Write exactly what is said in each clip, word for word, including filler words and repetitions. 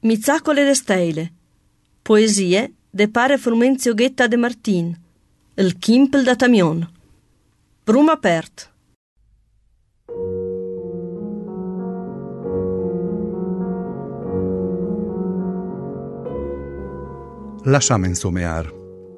Mizzacole de steile. Poesie de pare Frumenzio Ghetta de Martin. Il Kimpel da Tamion. Brum apert. Lasciamo insomear.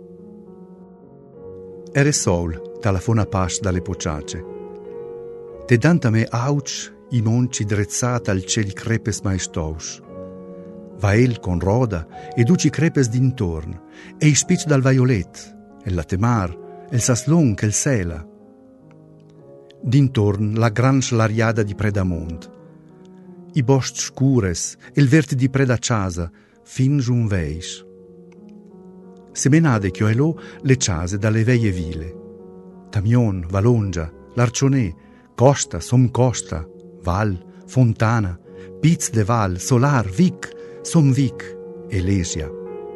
Ere sol, telefona pas dalle pociace. Te danta me auc i monci drezzata al ciel crepes maestous. Va el con roda e duci crepes d'intorn, e i spic dal vaiolet, e la temar, el saslon che il sela. D'intorn la gran slariada di predamont. I bosc scures, il verde di preda casa, fin giun veis. Semenade che ho elo le case dalle veie vile. Tamion, Valongia, Larcionè, Costa, Somcosta, Val, Fontana, Piz de Val, Solar, Vic, Somvic, Elesia.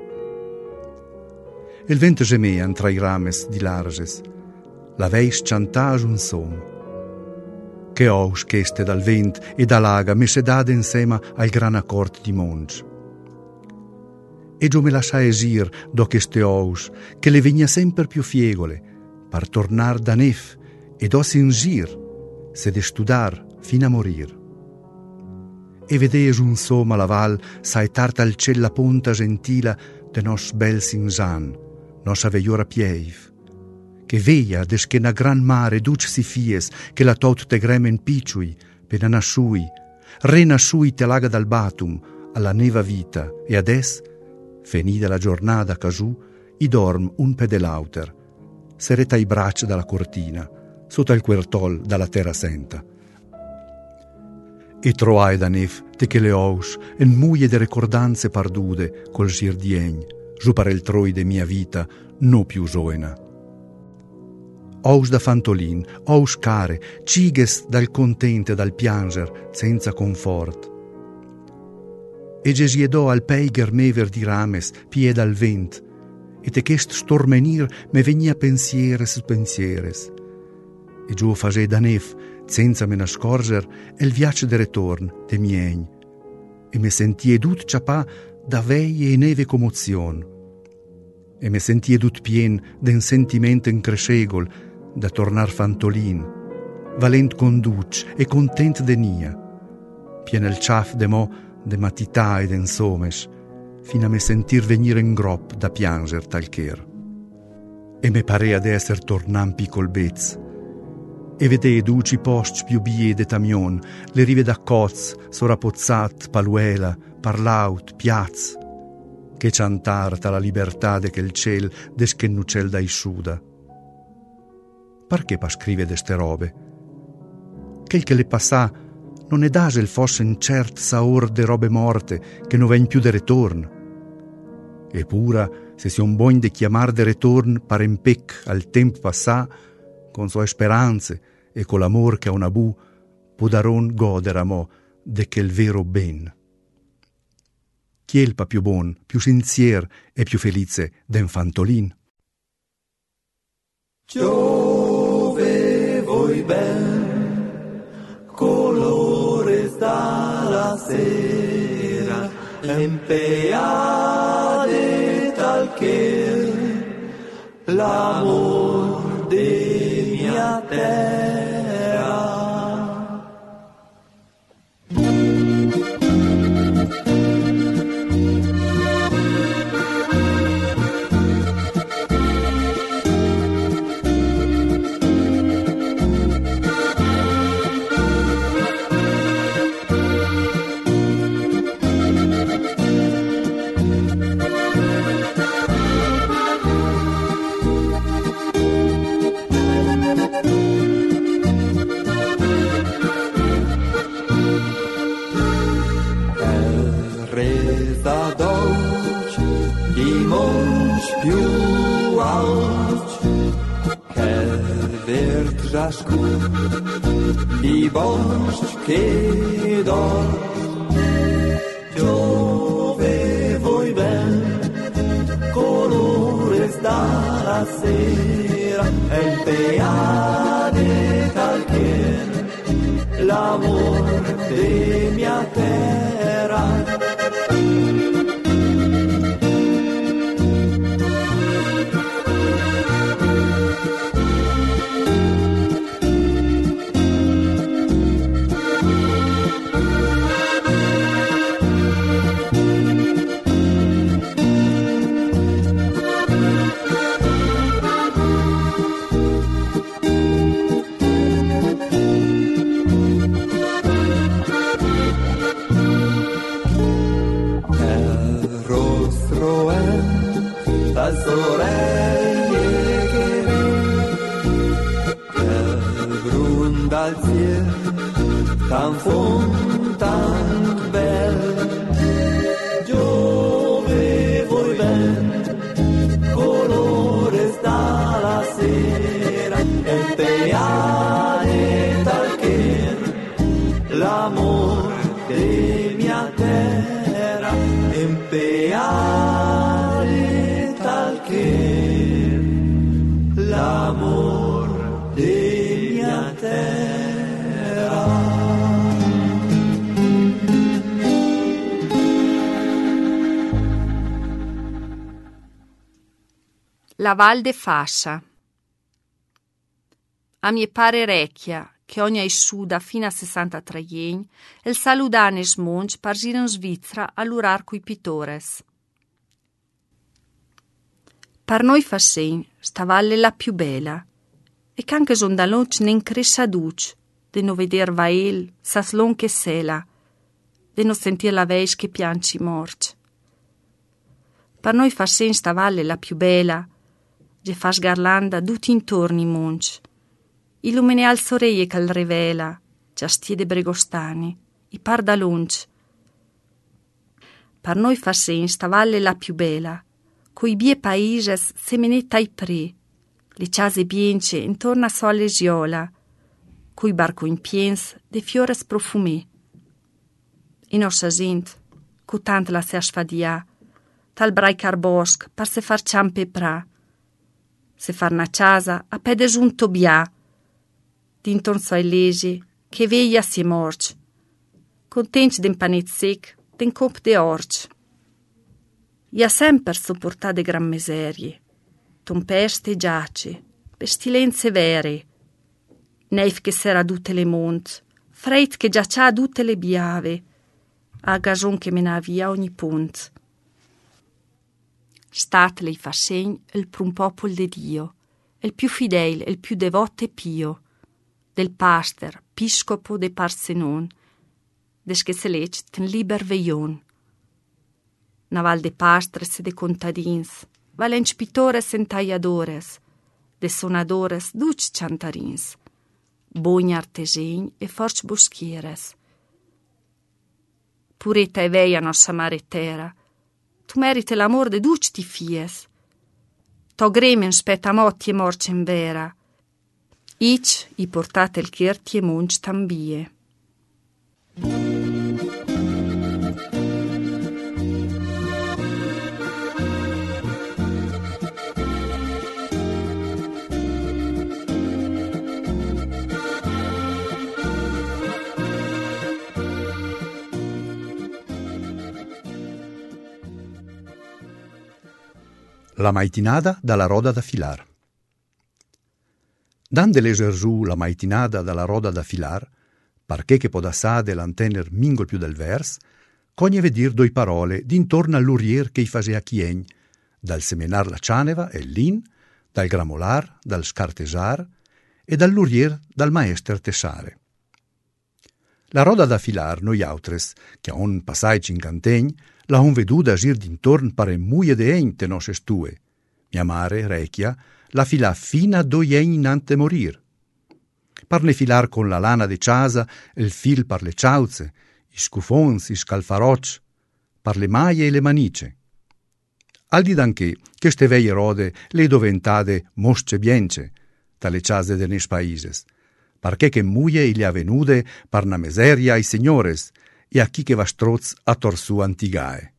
Il vento gemean tra i rames di larges, la veis chantage un som. Che aus cheste dal vent e dall'aga mesedade insema al gran accord di monge. E giù me lasciai esir do queste ous, che le vegna sempre più fiegole, par tornar da nef e do singir, se de studar fin a morir. E vedeis un som alla val saetar al ciel la ponta gentila de nos bel sinjan, nos aveiora pieiv, che veia des che na gran mare duc si fies, che la tot te gremen picciui, pena nasciui, renasciui te laga dal batum, alla neva vita, e ades, finita la giornata casù, i dorm un pedelauter, sereta i braccia dalla cortina, sotto il quertol dalla terra senta. E troai da nef te che le ous, en muie de ricordanze pardude, col gir diegn, giù par il troi de mia vita, no più soena. Ous da fantolin, ous care, ciges dal contente dal pianger, senza confort. E gesiedò al peiger mever di rames, pie dal vent, e te chest stormenir me venia pensieres pensieres. E giù face da nef, senza me nascorger, el viace de retorn de miegn, e me sentie dut ciapà da veie e neve commozion, e me sentie dut pien d'en sentimento increscegol da tornar fantolin, valent conduc e content de nia, pien el ciaf de mo de matità ed ensomes, fin a me sentir venir in grop da pianger talcher. E me parea de esser tornan picol bez, e vedei duci post più bie de tamion, le rive da Coz, Sorapozzat, Paluela, Parlaut, Piaz, che ciantar ta la libertà de che il ciel des che nucel da isciuda. Perché pa scrive deste robe? Quel che le passà non è dase il fosse incert saor de robe morte che non ven più de retorn. Eppura, se si un buon de chiamar de retorn par en pec al temp passà, con sue speranze e con l'amor che a una bu, podaron godere a mo de che il vero ben. Chi è il pa più bon, più sinzier e più felice den fantolin? Giove voi ben, colores dalla sera, empeade tal che l'amor de mia terra. Resa dolce, i monci più alti, che vert jascun, i boschi che dorm. Giove voi ben, colores dalla sera, el peade talchen, l'amor de mia terra. sorelle che brun dal ciel tan fond tan bel giove voi ben colores dalla sera e peane tal che l'amor de mia terra en peane tal che l'amor de mia terra. La Val de Fascia. A mie pare recchia, che ogni è suda fino a sessantatré ieni, e il saludane smonge pargire in Svizzera all'urar coi pitores. Per noi fa segn, sta valle la più bella, e che anche son da longe ne increscia duce, de no veder vael, saslon che sela, de no sentir la veis che pianci morge. Per noi fa segn sta valle la più bella, ge fa sgarlanda tutti intorno i monci, illumine al soreie che il rivela, già stiede bregostani, i par da lunge. Per noi fa segn sta valle la più bella, coi bie paises semenetta i pre, le case bience intorno a solle giola, coi barco in piens de fiores profumé. E nostra gent, cu tant la se sfadia, tal braicar bosc, par se far ciampe pra, se far na casa a pede giunto bia, d'intorno ai legi, che veia si morge, contenti d'en panet sec, d'en cop de orge. I ha sempre sopportato de gran miserie, tempeste e giace, pestilenze vere, neif che s'era tutte le mont, freit che giaccia tutte le biave, a gagion che mena via ogni punt. Stat lei fa segn il prun popol de Dio, il più fidel, il più devoto e pio, del paster, piscopo de Parsenon, des che se lec ten liber veion. Naval de pastres e de contadins, valenci pitores en taiadores, de sonadores duci cantarins, boni artesegni e forci boschieres. Pureta e veia nostra mare terra, tu merite l'amor de duci ti fies. To gremen spetta motti e morce in vera, ic i portate il chierti e munch tambie. La maitinada dalla roda da filar. Dan de l'eserzù la maitinada dalla roda da filar, perché che podassade l'antener mingol più del vers, cogne vedir due parole d'intorno all'urier che i fasea chiegn, dal semenar la cianeva e l'in, dal gramolar, dal scartesar e dall'urier dal maester tessare. La roda da filar noi autres, che a un passage in cantegn, la hun veduda gir d'intorn pare muie de ein te nos stue. Mia mare, Rechia, la fila fina do ein inante morir. Parne filar con la lana de ciasa, il fil par le ciauze, i scufons, i scalfaroc, par le maie e le manice. Al di d'anche, che ste veie rode le doventade mosce bience, tale ciase de nes paises, perché che muie i le avenude par na miseria ai signores, e a chi che va stroz a torsu antigae.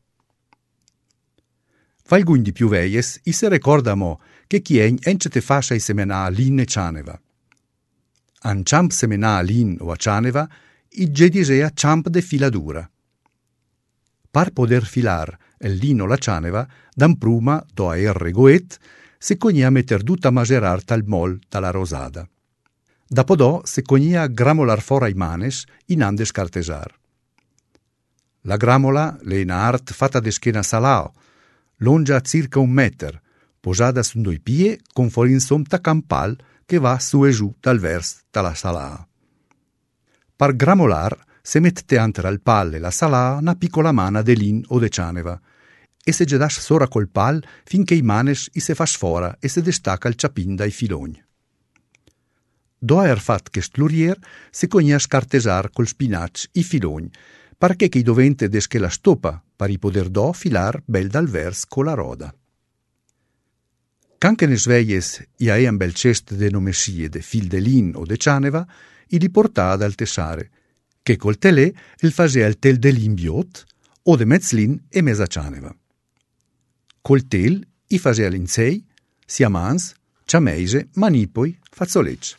Valgun di più veies, i se recorda mo che chien ence te fascia i semenà lin e cianeva. An ciamp semenà lin o a cianeva, i gedisea ciamp de filadura. Par poder filar el lin o la cianeva, dan pruma do a er regoet, se cognia metter dutta magerar tal mol dalla rosada. Dapodò se cognia gramolar fora i manes in ande scartesar. La gramola le in art fatta de schena salao, longia circa un meter, posada su due pie con forinsom ta campal che va su e giù dal vers dalla salaa. Par gramolar se mette antre al palle la salaa una piccola mana de lin o de cianeva, e se gedas sora col pal finché i manes i se fa sfora e se destaca il ciapin dai filogni. Do er fat che stlurier se cogna scartesar col spinac i filogni, perché che i dovente desche la stopa, per i poder do filar bel dal vers con la roda. Canche ne sveies i aean bel cest de nomessie de fil de lin o de cianeva, i li portà dal tessare, che col telè il fasea il tel de lin biot o de mezzlin e mesa cianeva. Col tel i fasea l'insei, siamans, ciameise, manipoi, fazzolecce.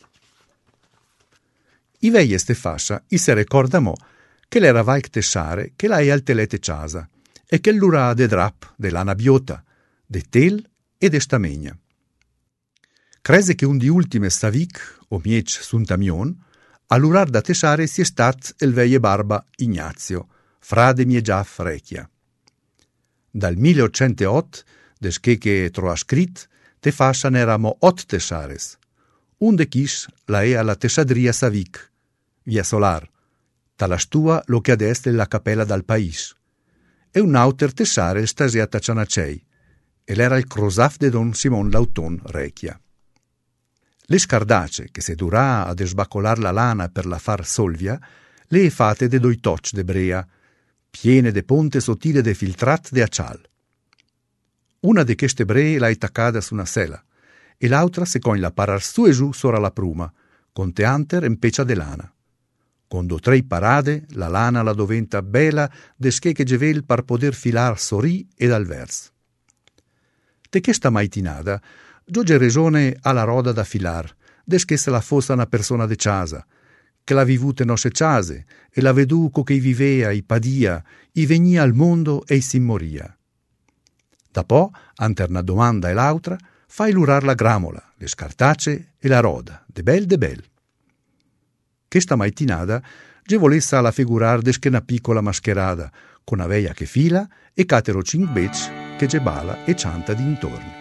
I veies te fascia i se ricorda mo che l'era valc tessare che l'hai al telete ciasa e che l'ura de drap, de lana biota, de tel e de stamegna. Crese che un di ultime stavic o miec suntamion, all'urar da tessare si è stat il veie barba Ignazio, frade miegiaf rechia. Dal milleottocentotto, desché che troa scrit, te fascia n'eramo ot tessares. Un de chis la è alla tessadria savic, via Solar, tala stua lo che ad est è la capella dal pais, e un auter tessare stasiata cianacei, e l'era il crosaf de don Simon Lauton rechia. Le scardace, che se durà ad sbacolar la lana per la far solvia, le e fate de doi toc de brea, piene de ponte sottile de filtrat de accial. Una de queste bree la taccada su una sela, e l'altra se con la parar su e giù sora la pruma, con teanter en pecia de lana. Con do trei parade, la lana la doventa bela desché che gevel par poder filar sorì ed al vers. De questa maitinada, Gioge resone alla roda da filar, desché se la fossa una persona de casa, che la vivute nosse case, e la veduco che i vivea, i padia, i venia al mondo e i si moria. Da po', ante una domanda e l'altra, fai lurar la gramola, le scartace e la roda, de bel de bel. Questa maitinada ge volessa alla figurar desché una piccola mascherada, con aveia che fila e catero cinc bec che ge bala e cianta d'intorno.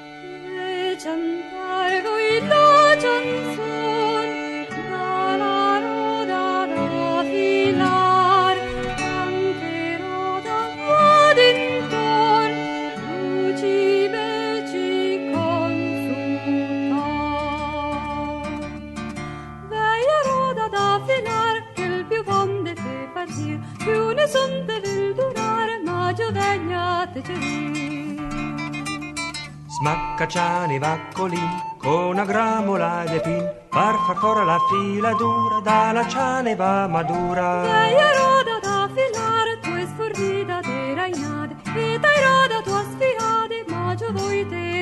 Smacca cianeva colin con una gramola de pin, par far fora la fila dura dalla cianeva madura. Dai a roda da filare, tu è sfornita de rainade, e dai roda tu a sfiade, ma già voi te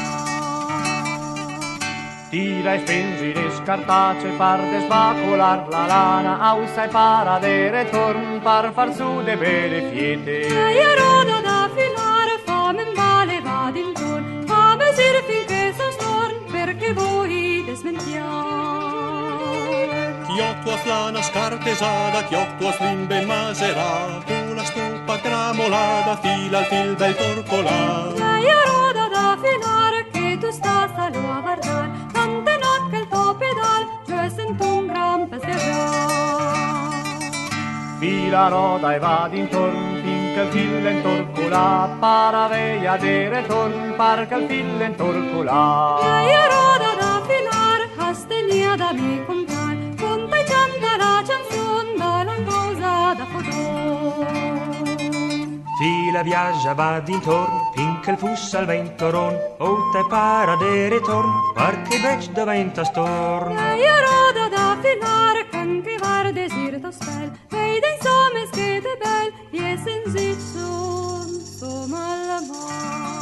desidar. Tira e spingi le scartace, par de sbacolar la lana, ausa e para de retorn, par far su de belle fiete. Dai a roda da filare, fame in vale va d'intorno, sir finché son storn, perché voi desmentiar. Chi ho tua flana scartesada, chi ho tua slimbe masera, tu la stupa gramolada, fila al fil del torcolà. Dai a roda da filare, che tu stas a lo a guardar, tante not che il tuo pedal, io sento un gran passeggio. Fila roda e va d'intorno, finché il fil entorcolà, para veia de retorn, par che il fil entorcolà. Dai a roda da filar, astenia da mi comprar, conta e canta la canzone, da la cosa da fodon. Fila viaggia va d'intorno, finché il fussa al ventoron, o te para de retorn, par che bec diventa storn. Dai a roda da filar, can che var desir to spel, veide insomma schede bel, e sensit son, som alla mar.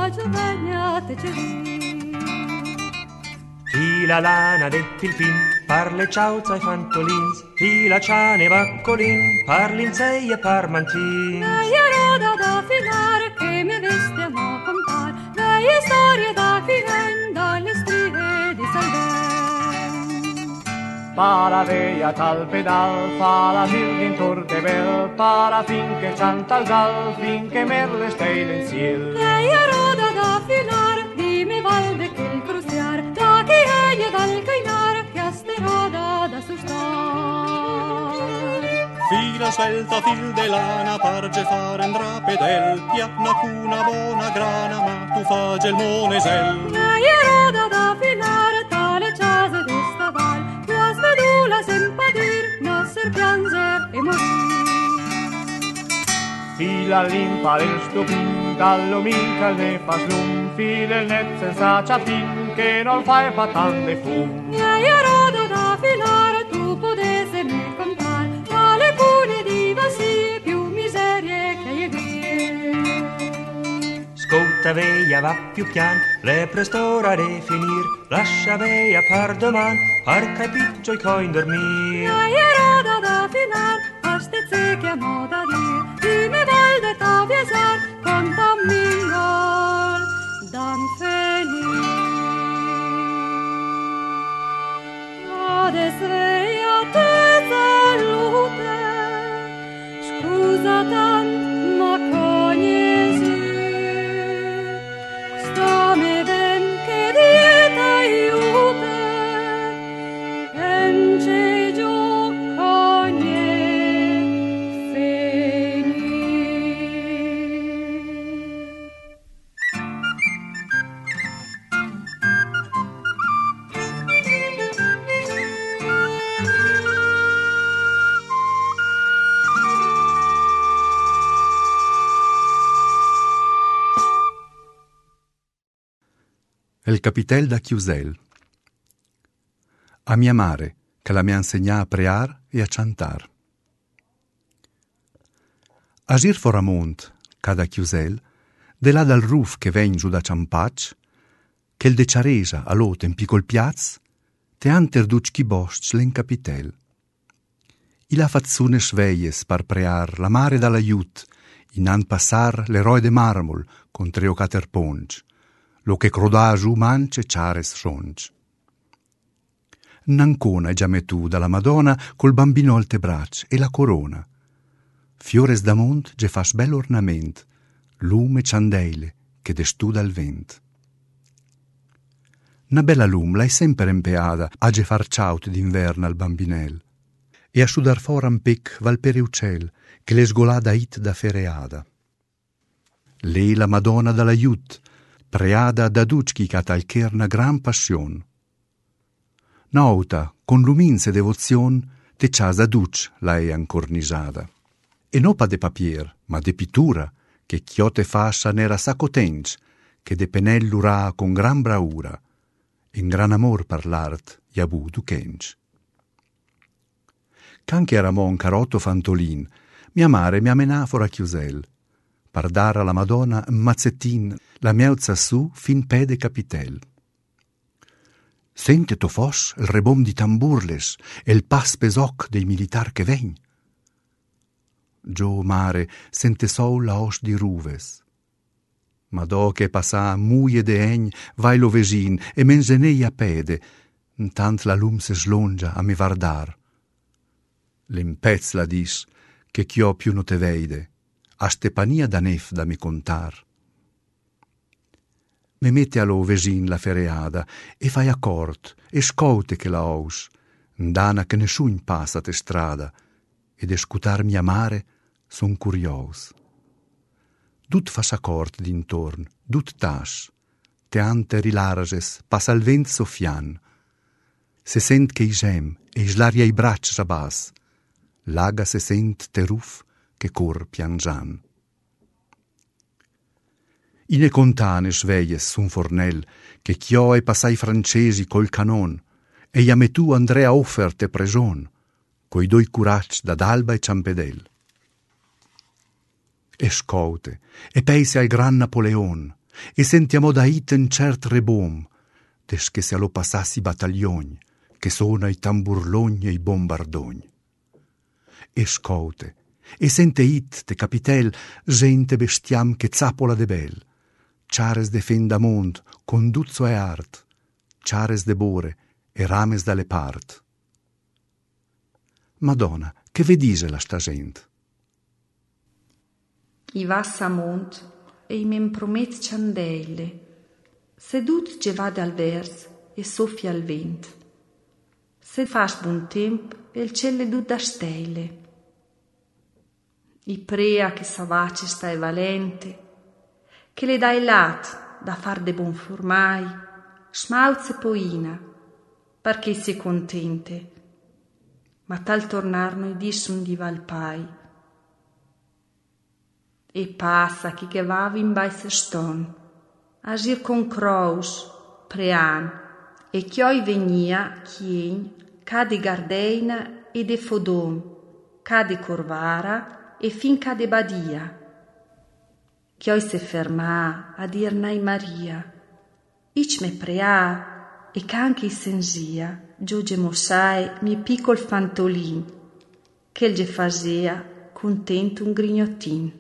Fila lana del filfin, par le ciauza e fantolins, fila ciane e baccolin, par linsei e par mantin. Veie roda da filare che mi vestiano a contar, veie storie da filen dalle strie di Salven. Para veia tal pedal, fa la mil dintor de bel, para finché canta il gal, finché merle stei l'insiel. Veie roda da filare, dimmi valde che il cruciar, da chi eglie dal cainar, che a ste roda da sustar. Fila svelta, fil de lana, parge fare un drapedel, piatna cuna bona grana, ma tu fage il monesel. Veie roda da filare, tale ciase di sta val, tu a svedula sempadir, nasser pianger e morir. Fila limpa il stupin, dallo mincal ne fa slum, fila il net senza ciapin, che non fai patan de fum. Veie roda da filare, tu potesse me contar, tale cune di vasì, più miserie che gli grie. Scouta veia va più pian, le prestora de finir, lascia veia par doman, par che piccio i coin dormir. Veie roda da filar, a ste ze chiamò da dir, di me valde ta viesar, conta mingol, dan fenir. Ades veia te salute, scusa tant, ma cognesi, sta me ben che dieta aiute, ence gio cogne fenir. El capitel da Chiusel. A mia mare, che la mi ha insegnato a prear e a cantar. A gir foramont, cada Chiusel, de là dal ruf che ven giù da Ciampac, che il de Ciaresa a lot in piccol piaz, te anter ducchi bosc len capitel. I la fazzune sveies par prear la mare dall'aiut, in an passar l'eroe de marmol con treo caterponge, lo che crodà giù mance ciares songe. N'ancona è già metù dalla Madonna col bambino al te braccia e la corona. Fiores d'amont ge fas bel ornament, lume ciandeile che destù dal vent. Na bella lum l'hai sempre empeada a ge far ciaut d'inverno al bambinel e a sudar fora un pec val pereucel che le sgolada it da fereada. Lei la Madonna dall'aiut, preada da ducchi ca talcher na gran passion. Nauta, con luminse devozion, te ciasa duc la è ancornisada. E no pa de papier, ma de pittura, che chiote fascia nera sacotenc, che de penellura con gran braura, in gran amor per l'art iabu ducenc. C'anche eramon carotto fantolin, mia mare mi amenafora Chiusel, par dar alla Madonna un mazzettin, la meuzza su fin pede capitel. Sente to fos il rebom di tamburles e il pas pesoc dei militar che vegn. Gio mare sente sol la os di ruves. Ma do che passà muie de egn vai lo vesin e mengenei a pede, tant la lum se slongia a mi vardar. L'empez la dis che ch'io più no te veide, a Stepania da nef da mi contar. Me mette allo vesin la fereada e fai accord e scoute che la aus, ndana che nessun passa te strada, ed escutar mia mare son curios. Dut fas accord d'intorn, dut tas, te ante rilarges, passa il vent sofian, se sent che isem e islaria i bracci rabas, laga se sent te ruf che cor piangian. In e contane sveies sun fornel, che chio e passai francesi col canon, e iame tu Andrea offerte preson, coi doi curacci da d'Alba e Ciampedel. E scoute, e peise al gran Napoleon, e sentiamo da iten cert rebom, des che se lo passassi battaglioni, che suona i tamburlogni e i bombardogni. E scoute, e sente it de capitel, gente bestiam che zappola de bel, ciares de fendamont, conduzzo e art, ciares de bore e rames dalle part. Madonna, che vedise la sta gent? I vas a mont e i men promet ciandeile, sedut ge vade al vers e soffia al vent. Se fas buon temp e il cielo dut da steile. I prea che savace stai valente, che le dai lat da far de bon formai, schmauze poina, perché si contente, ma tal tornar noi dissun di valpai. E passa chi che va in baisse ston, agir con crous, prean, e chioi venia chien, ca de gardeina e de fodom, ca de corvara e fin ca de badia. Chioi se ferma a dir nai Maria, ich me prea, e canche sensia, gioge mossai mi piccol fantolin, che il ge fasea contento un grignottin.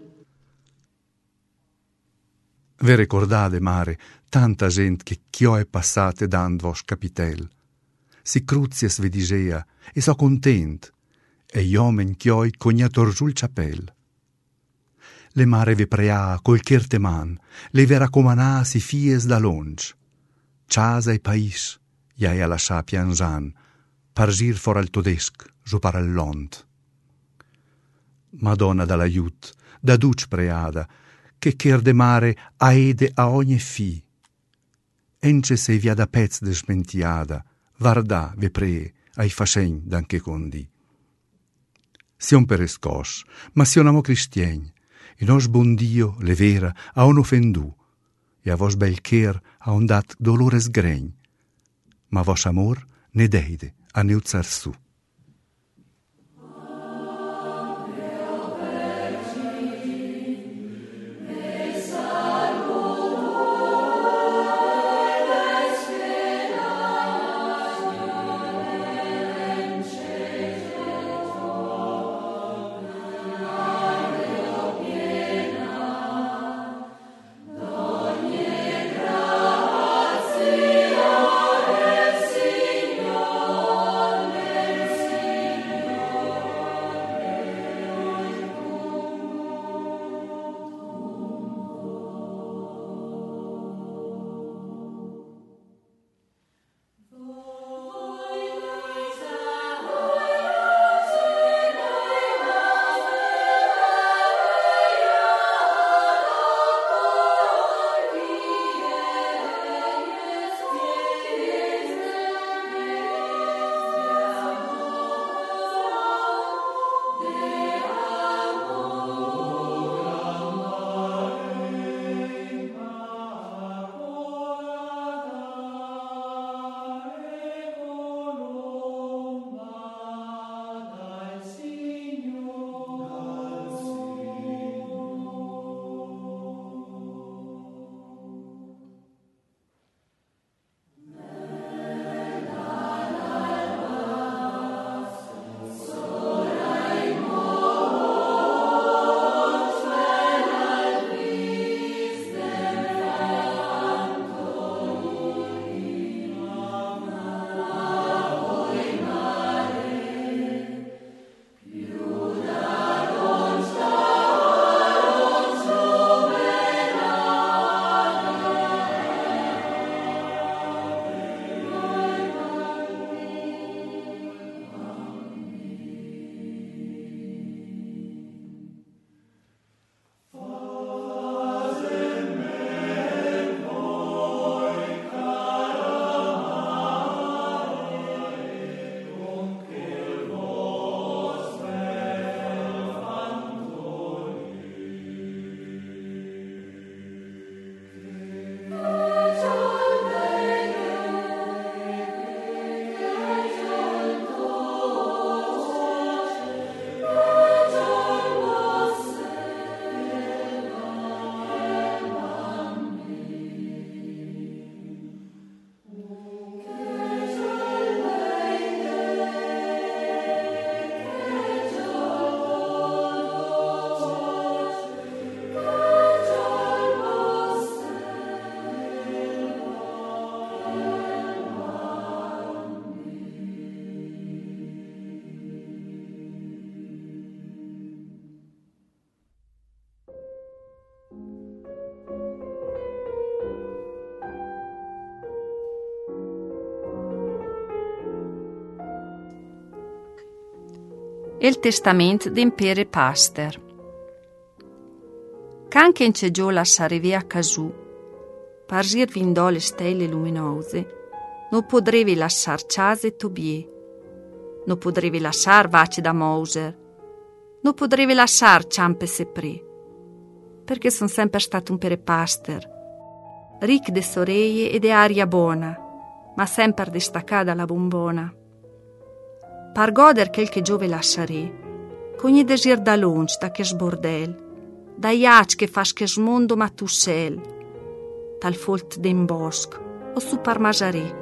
Ve ricordate, mare, tanta gente che chio è passate dand vos capitel. Si cruzies ve disea, e so content, e iomen chioi cognator sul ciapel. Le mare ve prea col chierte man, le ve raccomanà si fies da longe. Casa e pais, iai a lascià pianzan, pargir for al todesc, giù par al lont. Madonna dall'aiut, da duc preada, che chier de mare aede a ogni fi. Ence se via da pez de smentiada, varda ve pree ai fascegn d'anche condi. Sion per escos, ma sion amo cristiegn, e nos bon Dio, le vera, a on offendù, e a vos bel chier a on dat dolores gregn, ma vos amor ne deide a neuzar su. e il testamento d'Empere Paster. Canche in cegiò lasciare a casù, parsir vindò le stelle luminose, non potrevi lasciar case tobie, non potrevi lasciar vace da Moser, non potrevi lasciar ciampe sepré, perché son sempre stato un pere Paster, ric de soreie e de aria buona, ma sempre destaccata dalla bombona. Par goder quel che giove lasciare, cogni desir da longe da che sbordel, da iac che fas che smondo ma tu sel, tal folt d'en bosc o su par majaré.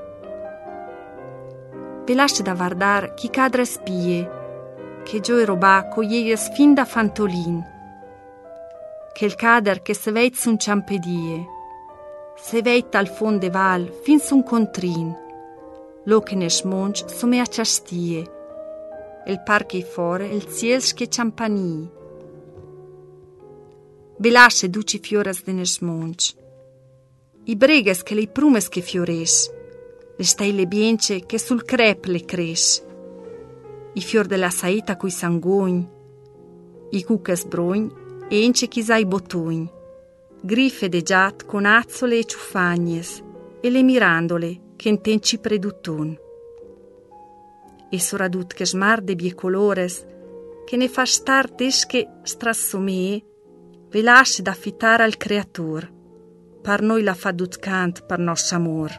Ve lasci da vardar chi cadre spie, che gioi robà coglieies fin da fantolin, che il cader che se veit sun ciampedie, se veit al fond de val fin sun contrin, lo che ne smonge sume a ciastie, il parche fore il ciels che ciampanii. Ve lasce duci fiores de ne smonge, i breges che le prumes che fiores, le stelle bience che sul crep le cres, i fior della saeta coi sangugn, i cucas brugn e ence chisai botugn, griffe de giat con azzole e ciuffagnes, e le mirandole che intenci predutun. E soradut che smar de bie colores, che ne fa star tesche strassomee, ve lasce da fittare al creatur, par noi la fa dut cant per nos amor.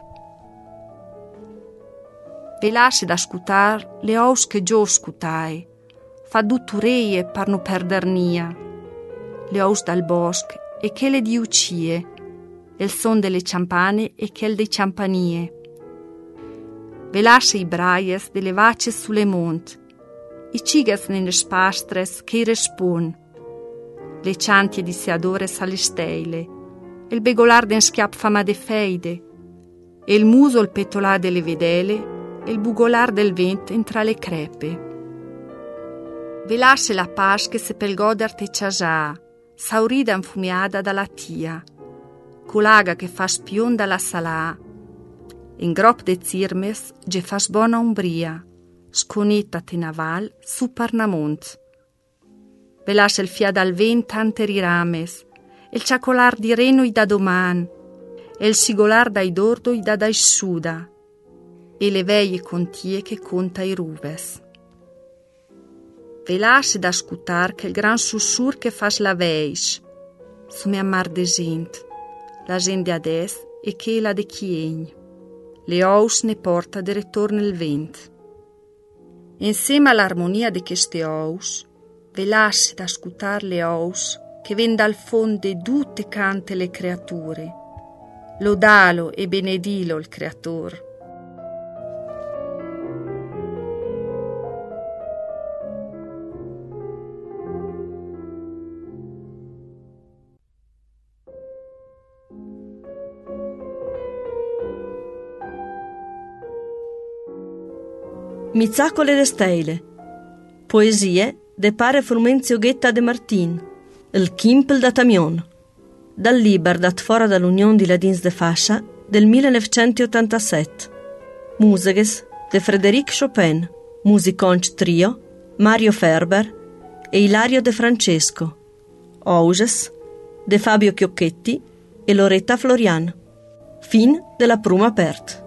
Ve lasce da scutar le aus che giò scutai, fa dut ureie per no perder nia, le aus dal bosc e che le di ucie, il son delle ciampane e quel dei ciampanie. Ve lasce i braies delle vace sulle mont, i cigas nelle spastres che i respon, le ciantie di seadores alle steile, il begolar den schiap fama de feide, e il muso il petolà delle vedele, e il bugolar del vent entra le crepe. Ve lasce la pas che se pel goder te ciasà, saurida infumiada dalla tia, culaga che fa spion dalla salà, in grop de zirmes ge fas bona umbria, sconetta te naval su Parnamont. Ve lascia il fiad al vent tante rirames, il ciacolar di renoi da doman, e il sigolar dai dordoi da dai suda, e le veie contie che conta i ruves. Ve lascia da scutar che il gran sussur che fas la veis, su mia mar de gent, la gente ades e che la de chiegn. Le ous ne porta de ritorno il vent. Insieme all'armonia di queste ous, ve lasci da scutar le ous che ven dal fonde tutte cante le creature. Lodalo e benedilo il creator. Mizzacole de steile. Poesie de pare Frumenzio Ghetta de Martin. Il Kimpel da Tamion. Dal liber dat fora dall'Union di Ladins de Fascia del millenovecentottantasette. Musiches de Frédéric Chopin. Musiconch trio Mario Ferber e Ilario De Francesco. Auges de Fabio Chiocchetti e Loretta Florian. Fin della prima aperta.